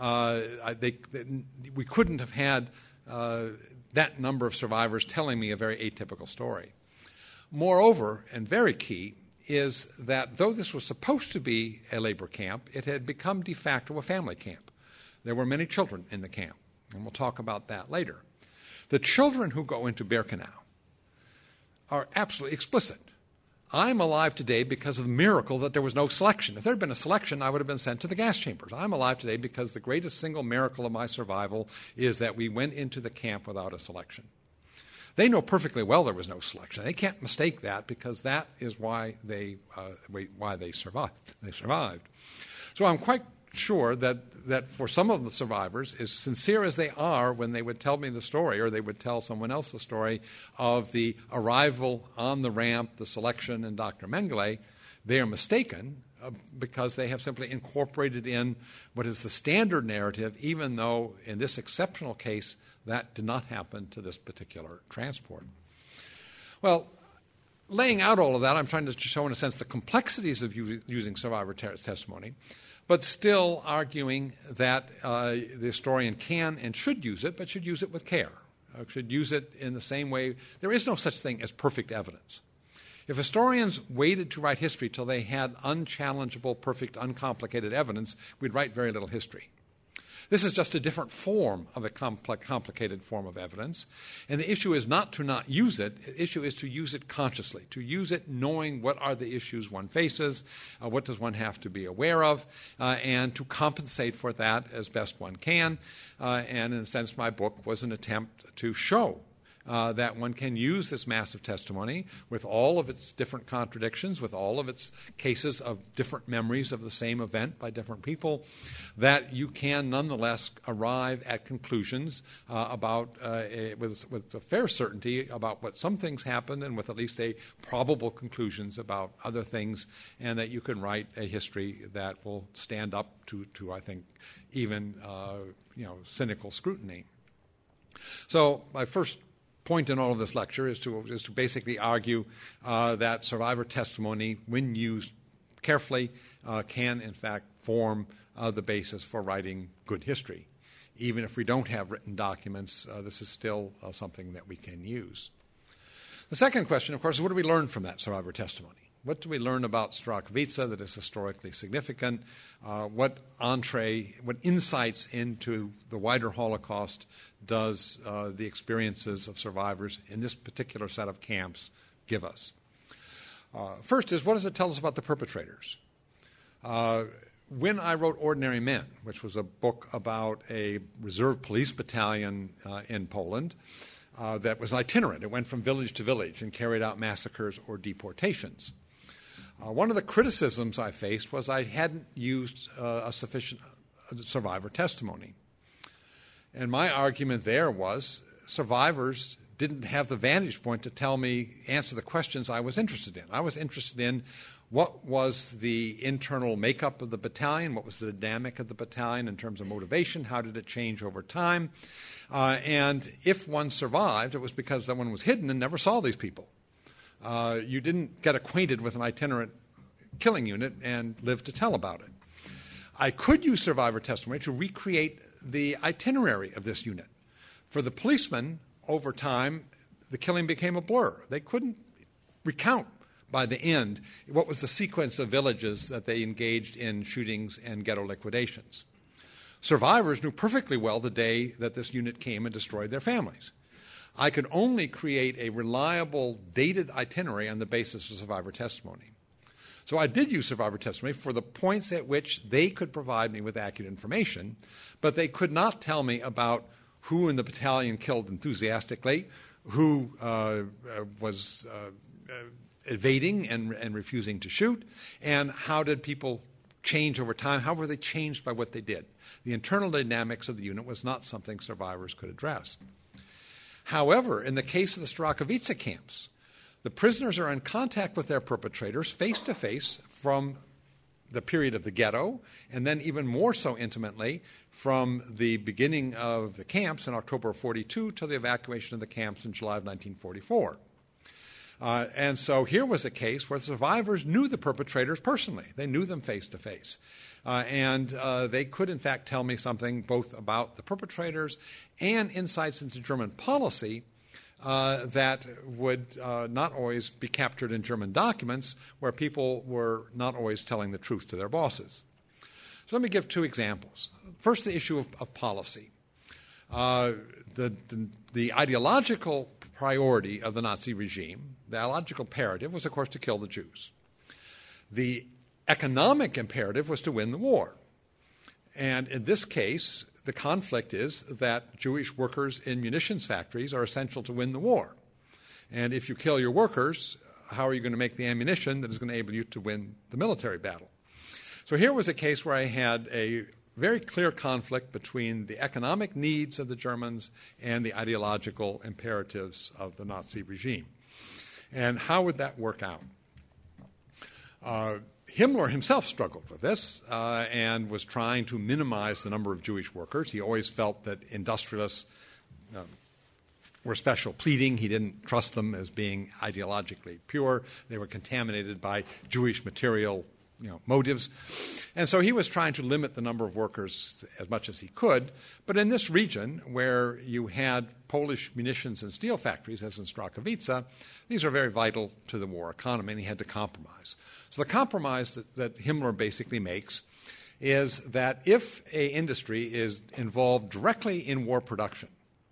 We couldn't have had that number of survivors telling me a very atypical story. Moreover, and very key, is that though this was supposed to be a labor camp, it had become de facto a family camp. There were many children in the camp, and we'll talk about that later. The children who go into Birkenau are absolutely explicit. I'm alive today because of the miracle that there was no selection. If there had been a selection, I would have been sent to the gas chambers. I'm alive today because the greatest single miracle of my survival is that we went into the camp without a selection. They know perfectly well there was no selection. They can't mistake that because that is why they survived. They survived. So I'm quite sure that for some of the survivors, as sincere as they are when they would tell me the story or they would tell someone else the story of the arrival on the ramp, the selection, and Dr. Mengele, they are mistaken because they have simply incorporated in what is the standard narrative, even though in this exceptional case that did not happen to this particular transport. Well, laying out all of that, I'm trying to show in a sense the complexities of using survivor testimony, but still arguing that the historian can and should use it, but should use it with care. Should use it in the same way. There is no such thing as perfect evidence. If historians waited to write history till they had unchallengeable, perfect, uncomplicated evidence, we'd write very little history. This is just a different form of a complicated form of evidence. And the issue is not to not use it. The issue is to use it consciously, to use it knowing what are the issues one faces, what does one have to be aware of, and to compensate for that as best one can. And in a sense, my book was an attempt to show that one can use this massive testimony with all of its different contradictions, with all of its cases of different memories of the same event by different people, that you can nonetheless arrive at conclusions with a fair certainty about what some things happened and with at least a probable conclusions about other things, and that you can write a history that will stand up to I think, even cynical scrutiny. So my first point in all of this lecture is to basically argue that survivor testimony, when used carefully, can in fact form the basis for writing good history. Even if we don't have written documents, this is still something that we can use. The second question, of course, is what do we learn from that survivor testimony? What do we learn about Strzałkowice that is historically significant? What insights into the wider Holocaust does the experiences of survivors in this particular set of camps give us? First is, what does it tell us about the perpetrators? When I wrote Ordinary Men, which was a book about a reserve police battalion in Poland, that was itinerant. It went from village to village and carried out massacres or deportations. One of the criticisms I faced was I hadn't used a sufficient survivor testimony. And my argument there was survivors didn't have the vantage point to answer the questions I was interested in. I was interested in what was the internal makeup of the battalion, what was the dynamic of the battalion in terms of motivation, how did it change over time, and if one survived, it was because that one was hidden and never saw these people. You didn't get acquainted with an itinerant killing unit and live to tell about it. I could use survivor testimony to recreate the itinerary of this unit. For the policemen, over time, the killing became a blur. They couldn't recount by the end what was the sequence of villages that they engaged in shootings and ghetto liquidations. Survivors knew perfectly well the day that this unit came and destroyed their families. I could only create a reliable, dated itinerary on the basis of survivor testimony. So I did use survivor testimony for the points at which they could provide me with accurate information, but they could not tell me about who in the battalion killed enthusiastically, who was evading and refusing to shoot, and how did people change over time, how were they changed by what they did. The internal dynamics of the unit was not something survivors could address. However, in the case of the Strzałkowice camps, the prisoners are in contact with their perpetrators face-to-face from the period of the ghetto, and then even more so intimately from the beginning of the camps in October of 1942 to the evacuation of the camps in July of 1944. And so here was a case where survivors knew the perpetrators personally. They knew them face-to-face. And they could, in fact, tell me something both about the perpetrators and insights into German policy that would not always be captured in German documents, where people were not always telling the truth to their bosses. So let me give two examples. First, the issue of policy. The ideological priority of the Nazi regime, the ideological imperative, was, of course, to kill the Jews. The economic imperative was to win the war. And in this case, the conflict is that Jewish workers in munitions factories are essential to win the war. And if you kill your workers, how are you going to make the ammunition that is going to enable you to win the military battle? So here was a case where I had a very clear conflict between the economic needs of the Germans and the ideological imperatives of the Nazi regime. And how would that work out? Himmler himself struggled with this and was trying to minimize the number of Jewish workers. He always felt that industrialists were special pleading. He didn't trust them as being ideologically pure. They were contaminated by Jewish material motives. And so he was trying to limit the number of workers as much as he could. But in this region, where you had Polish munitions and steel factories, as in Strzałkowice, these are very vital to the war economy, and he had to compromise. So the compromise that Himmler basically makes is that if an industry is involved directly in war production,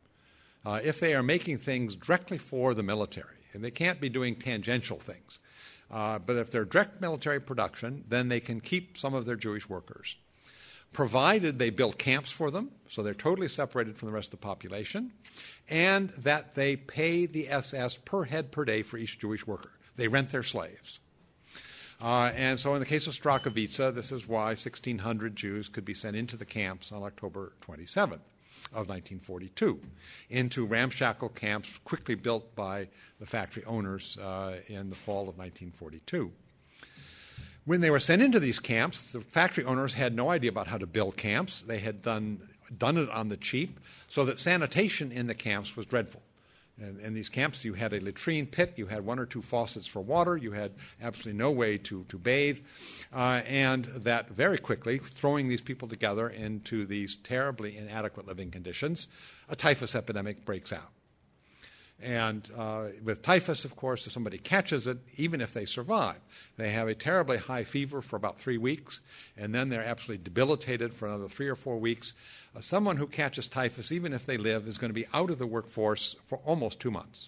if they are making things directly for the military, and they can't be doing tangential things, but if they're direct military production, then they can keep some of their Jewish workers, provided they build camps for them, so they're totally separated from the rest of the population, and that they pay the SS per head per day for each Jewish worker. They rent their slaves. And so in the case of Strachowitz, this is why 1,600 Jews could be sent into the camps on October 27th of 1942, into ramshackle camps quickly built by the factory owners in the fall of 1942. When they were sent into these camps, the factory owners had no idea about how to build camps. They had done it on the cheap, so that sanitation in the camps was dreadful. In these camps, you had a latrine pit, you had 1 or 2 faucets for water, you had absolutely no way to bathe, and that very quickly, throwing these people together into these terribly inadequate living conditions, a typhus epidemic breaks out. And with typhus, of course, if somebody catches it, even if they survive, they have a terribly high fever for about 3 weeks, and then they're absolutely debilitated for another 3 or 4 weeks. Someone who catches typhus, even if they live, is going to be out of the workforce for almost 2 months.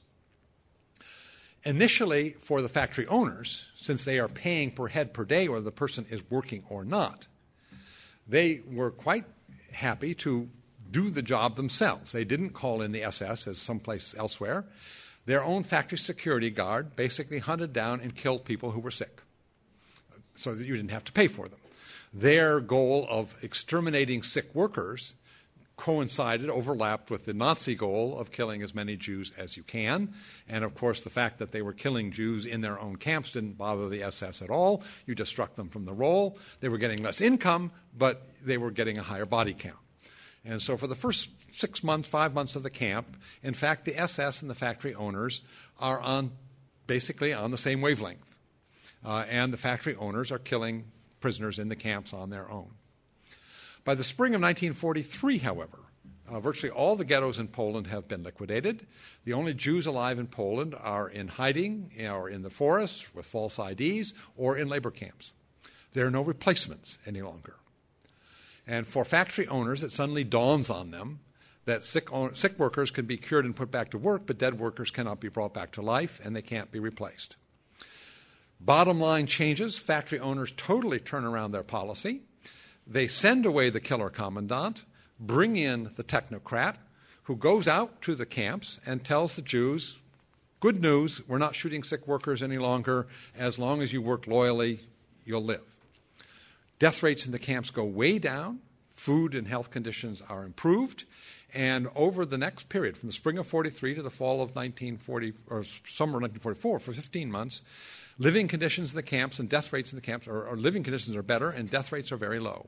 Initially, for the factory owners, since they are paying per head per day whether the person is working or not, they were quite happy to do the job themselves. They didn't call in the SS as someplace elsewhere. Their own factory security guard basically hunted down and killed people who were sick so that you didn't have to pay for them. Their goal of exterminating sick workers overlapped with the Nazi goal of killing as many Jews as you can. And of course, the fact that they were killing Jews in their own camps didn't bother the SS at all. You just struck them from the roll. They were getting less income, but they were getting a higher body count. And so for the first 6 months, 5 months of the camp, in fact, the SS and the factory owners are basically on the same wavelength. And the factory owners are killing prisoners in the camps on their own. By the spring of 1943, however, virtually all the ghettos in Poland have been liquidated. The only Jews alive in Poland are in hiding or in the forests with false IDs or in labor camps. There are no replacements any longer. And for factory owners, it suddenly dawns on them that sick workers can be cured and put back to work, but dead workers cannot be brought back to life, and they can't be replaced. Bottom line changes. Factory owners totally turn around their policy. They send away the killer commandant, bring in the technocrat, who goes out to the camps and tells the Jews, good news, we're not shooting sick workers any longer. As long as you work loyally, you'll live. Death rates in the camps go way down. Food and health conditions are improved. And over the next period, from the spring of 43 to the fall of 1940, or summer of 1944, for 15 months, living conditions in the camps and death rates in the camps, or living conditions are better and death rates are very low.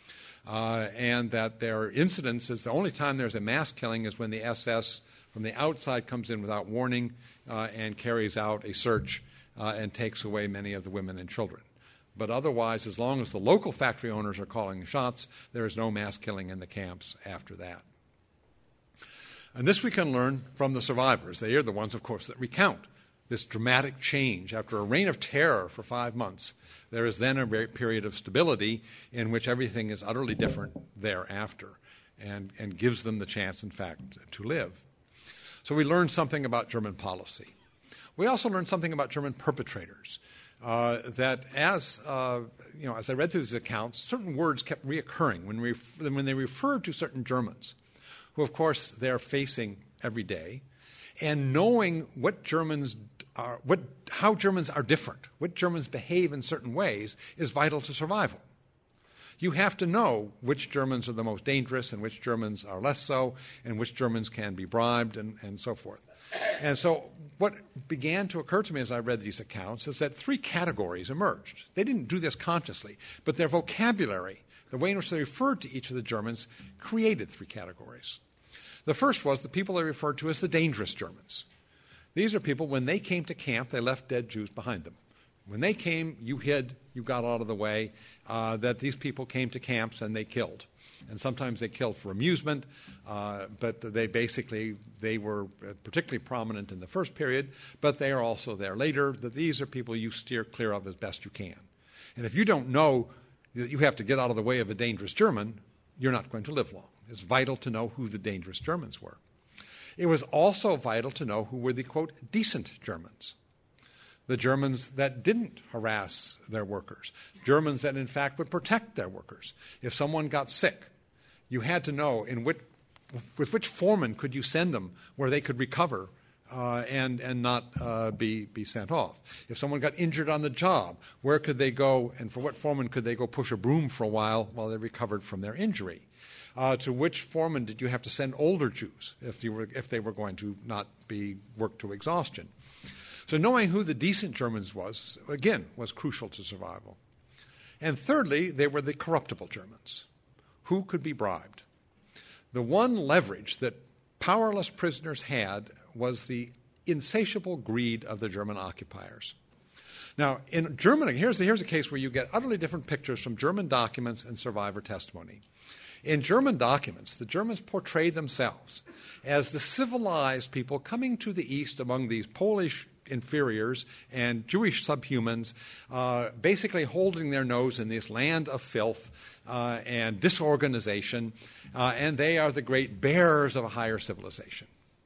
And that their incidences, the only time there's a mass killing is when the SS from the outside comes in without warning and carries out a search and takes away many of the women and children. But otherwise, as long as the local factory owners are calling the shots, there is no mass killing in the camps after that. And this we can learn from the survivors. They are the ones, of course, that recount this dramatic change. After a reign of terror for 5 months, there is then a period of stability in which everything is utterly different thereafter and gives them the chance, in fact, to live. So we learned something about German policy. We also learned something about German perpetrators. That as I read through these accounts, certain words kept reoccurring when they referred to certain Germans, who, of course, they're facing every day, and knowing how Germans are different, what Germans behave in certain ways, is vital to survival. You have to know which Germans are the most dangerous and which Germans are less so, and which Germans can be bribed and so forth. And so what began to occur to me as I read these accounts is that 3 categories emerged. They didn't do this consciously, but their vocabulary, the way in which they referred to each of the Germans, created 3 categories. The first was the people they referred to as the dangerous Germans. These are people, when they came to camp, they left dead Jews behind them. When they came, you hid, you got out of the way, that these people came to camps and they killed. And sometimes they killed for amusement, but they were particularly prominent in the first period, but they are also there later, that these are people you steer clear of as best you can. And if you don't know that you have to get out of the way of a dangerous German, you're not going to live long. It's vital to know who the dangerous Germans were. It was also vital to know who were the, quote, decent Germans. The Germans that didn't harass their workers. Germans that, in fact, would protect their workers. If someone got sick, you had to know with which foreman could you send them where they could recover and not be sent off. If someone got injured on the job, where could they go and for what foreman could they go push a broom for a while they recovered from their injury? To which foreman did you have to send older Jews if they were going to not be worked to exhaustion? So knowing who the decent Germans was crucial to survival. And thirdly, they were the corruptible Germans. Who could be bribed? The one leverage that powerless prisoners had was the insatiable greed of the German occupiers. Now, in Germany, here's a case where you get utterly different pictures from German documents and survivor testimony. In German documents, the Germans portray themselves as the civilized people coming to the east among these Polish inferiors and Jewish subhumans, basically holding their nose in this land of filth and disorganization, and they are the great bearers of a higher civilization.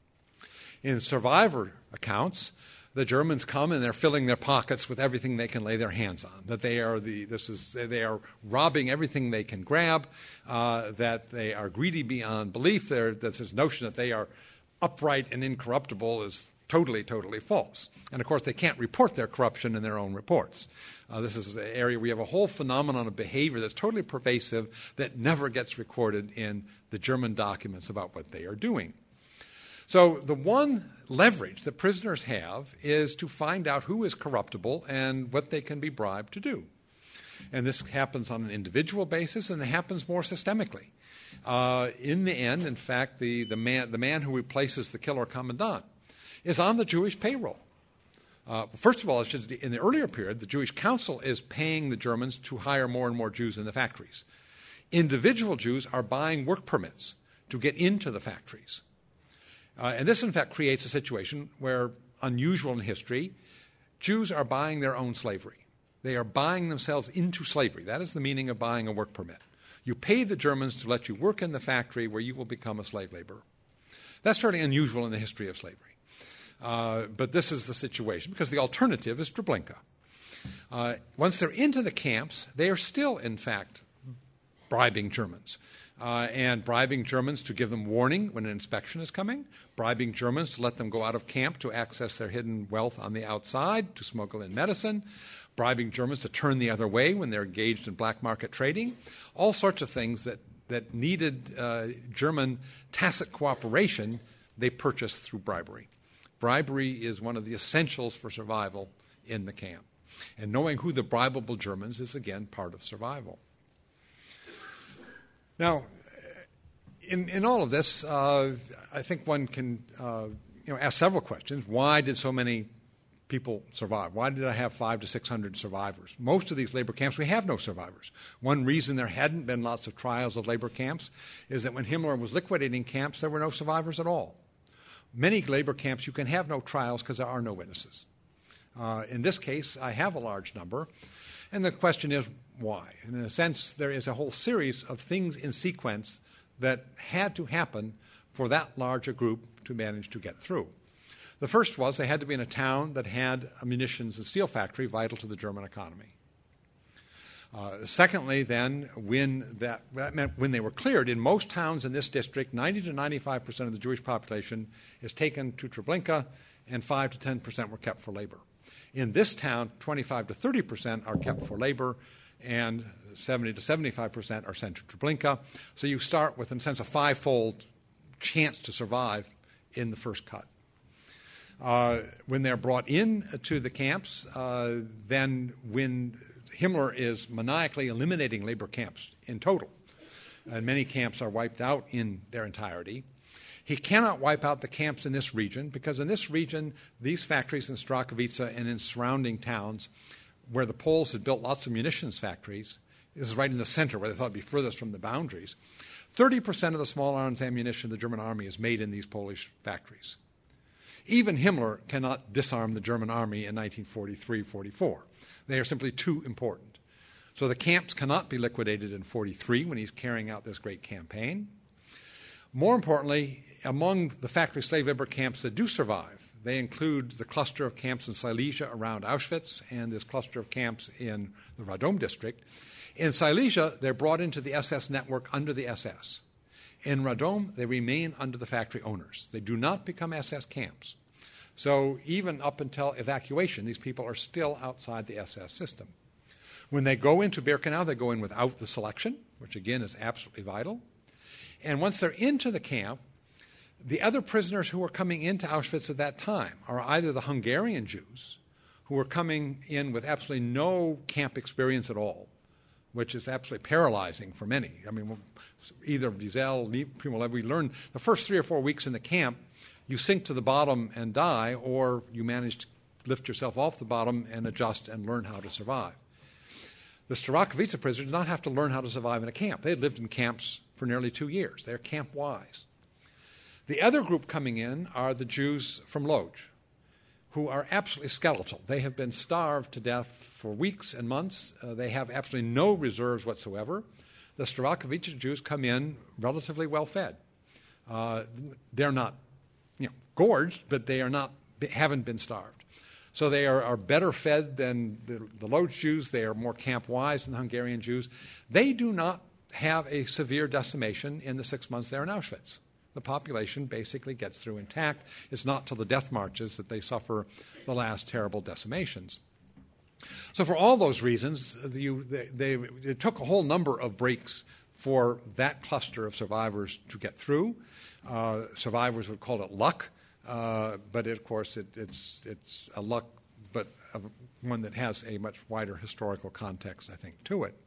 In survivor accounts, the Germans come and they're filling their pockets with everything they can lay their hands on. That they are robbing everything they can grab. That they are greedy beyond belief. There's this notion that they are upright and incorruptible is totally, totally false. And of course, they can't report their corruption in their own reports. This is an area where you have a whole phenomenon of behavior that's totally pervasive that never gets recorded in the German documents about what they are doing. So the one leverage that prisoners have is to find out who is corruptible and what they can be bribed to do. And this happens on an individual basis, and it happens more systemically. In the end, in fact, the man who replaces the killer commandant is on the Jewish payroll. First of all, in the earlier period, the Jewish council is paying the Germans to hire more and more Jews in the factories. Individual Jews are buying work permits to get into the factories. And this, in fact, creates a situation where, unusual in history, Jews are buying their own slavery. They are buying themselves into slavery. That is the meaning of buying a work permit. You pay the Germans to let you work in the factory where you will become a slave laborer. That's fairly unusual in the history of slavery. But this is the situation, because the alternative is Treblinka. Once they're into the camps, they are still, in fact, bribing Germans. And bribing Germans to give them warning when an inspection is coming, bribing Germans to let them go out of camp to access their hidden wealth on the outside, to smuggle in medicine, bribing Germans to turn the other way when they're engaged in black market trading, all sorts of things that needed German tacit cooperation, they purchased through bribery. Bribery is one of the essentials for survival in the camp. And knowing who the bribable Germans is, again, part of survival. Now, in all of this, I think one can ask several questions. Why did so many people survive? Why did I have 500 to 600 survivors? Most of these labor camps, we have no survivors. One reason there hadn't been lots of trials of labor camps is that when Himmler was liquidating camps, there were no survivors at all. Many labor camps, you can have no trials because there are no witnesses. In this case, I have a large number. And the question is, why? And in a sense, there is a whole series of things in sequence that had to happen for that large a group to manage to get through. The first was they had to be in a town that had a munitions and steel factory vital to the German economy. Secondly, then, that meant when they were cleared, in most towns in this district, 90 to 95% of the Jewish population is taken to Treblinka, and 5 to 10% were kept for labor. In this town, 25 to 30% are kept for labor, and 70 to 75% are sent to Treblinka. So you start with, in a sense, a five-fold chance to survive in the first cut. When they're brought in to the camps, then when Himmler is maniacally eliminating labor camps in total, and many camps are wiped out in their entirety, he cannot wipe out the camps in this region, because in this region, these factories in Strakowice and in surrounding towns where the Poles had built lots of munitions factories, this is right in the center where they thought it would be furthest from the boundaries, 30% of the small arms ammunition of the German army is made in these Polish factories. Even Himmler cannot disarm the German army in 1943-44. They are simply too important. So the camps cannot be liquidated in 1943 when he's carrying out this great campaign. More importantly, among the factory slave labor camps that do survive, they include the cluster of camps in Silesia around Auschwitz and this cluster of camps in the Radom district. In Silesia, they're brought into the SS network under the SS. In Radom, they remain under the factory owners. They do not become SS camps. So even up until evacuation, these people are still outside the SS system. When they go into Birkenau, they go in without the selection, which again is absolutely vital. And once they're into the camp, the other prisoners who are coming into Auschwitz at that time are either the Hungarian Jews, who are coming in with absolutely no camp experience at all, which is absolutely paralyzing for many. I mean, either Wiesel, Primo Levi, we learned the first 3 or 4 weeks in the camp, you sink to the bottom and die, or you manage to lift yourself off the bottom and adjust and learn how to survive. The Starakovice prisoners did not have to learn how to survive in a camp. They had lived in camps for nearly 2 years. They're camp-wise. The other group coming in are the Jews from Lodz, who are absolutely skeletal. They have been starved to death for weeks and months. They have absolutely no reserves whatsoever. The Starakovice Jews come in relatively well-fed. They're not, gorged, but they haven't been starved. So they are better fed than the Lodz Jews. They are more camp-wise than the Hungarian Jews. They do not have a severe decimation in the 6 months they're in Auschwitz. The population basically gets through intact. It's not till the death marches that they suffer the last terrible decimations. So for all those reasons, it took a whole number of breaks for that cluster of survivors to get through. Survivors would call it luck, but of course it's a luck, but one that has a much wider historical context, I think, to it.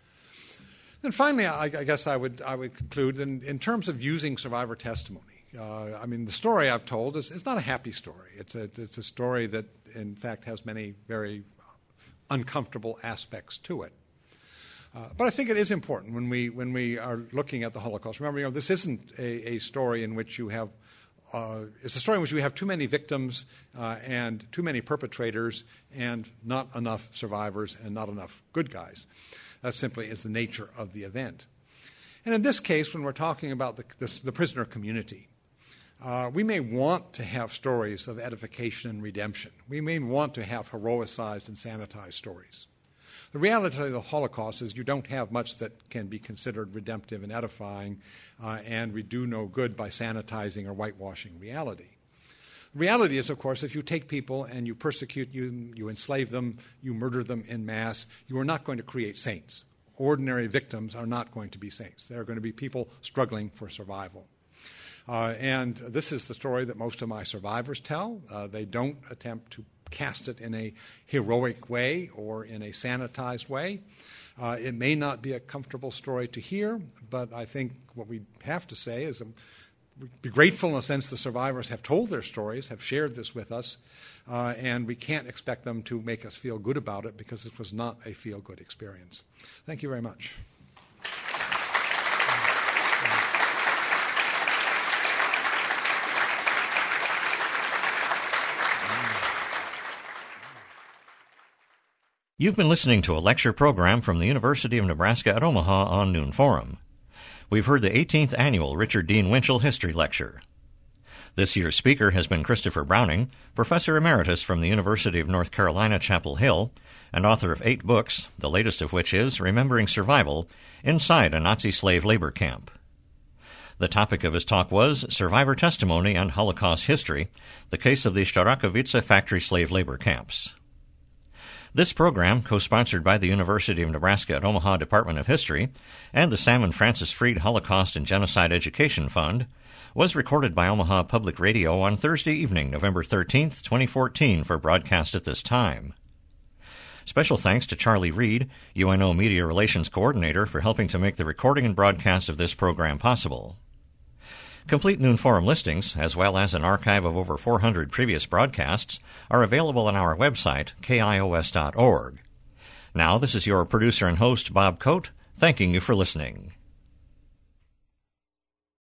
Then finally, I guess I would conclude in terms of using survivor testimony. The story I've told is not a happy story. It's a story that, in fact, has many very uncomfortable aspects to it. But I think it is important when we are looking at the Holocaust. Remember, this isn't a story in which you have it's a story in which we have too many victims and too many perpetrators and not enough survivors and not enough good guys. That simply is the nature of the event. And in this case, when we're talking about the prisoner community, we may want to have stories of edification and redemption. We may want to have heroicized and sanitized stories. The reality of the Holocaust is you don't have much that can be considered redemptive and edifying, and we do no good by sanitizing or whitewashing reality. The reality is, of course, if you take people and you persecute them, you enslave them, you murder them en masse, you are not going to create saints. Ordinary victims are not going to be saints. They are going to be people struggling for survival. And this is the story that most of my survivors tell. They don't attempt to cast it in a heroic way or in a sanitized way. It may not be a comfortable story to hear, but I think what we have to say is be grateful in a sense the survivors have told their stories, have shared this with us, and we can't expect them to make us feel good about it because it was not a feel-good experience. Thank you very much. You've been listening to a lecture program from the University of Nebraska at Omaha on Noon Forum. We've heard the 18th Annual Richard Dean Winchell History Lecture. This year's speaker has been Christopher Browning, Professor Emeritus from the University of North Carolina, Chapel Hill, and author of 8 books, the latest of which is Remembering Survival, Inside a Nazi Slave Labor Camp. The topic of his talk was Survivor Testimony and Holocaust History, the case of the Starakovice factory slave labor camps. This program, co-sponsored by the University of Nebraska at Omaha Department of History and the Sam and Francis Freed Holocaust and Genocide Education Fund, was recorded by Omaha Public Radio on Thursday evening, November 13th, 2014, for broadcast at this time. Special thanks to Charlie Reed, UNO Media Relations Coordinator, for helping to make the recording and broadcast of this program possible. Complete Noon Forum listings, as well as an archive of over 400 previous broadcasts, are available on our website, kios.org. Now, this is your producer and host, Bob Coate, thanking you for listening.